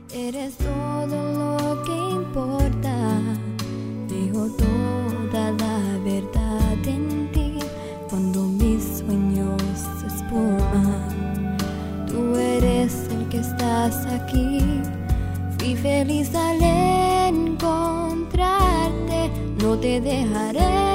Eres todo lo que importa, dejo toda la verdad en ti. Cuando mis sueños se esfuman, tú eres el que estás aquí. Fui feliz al encontrarte, no te dejaré.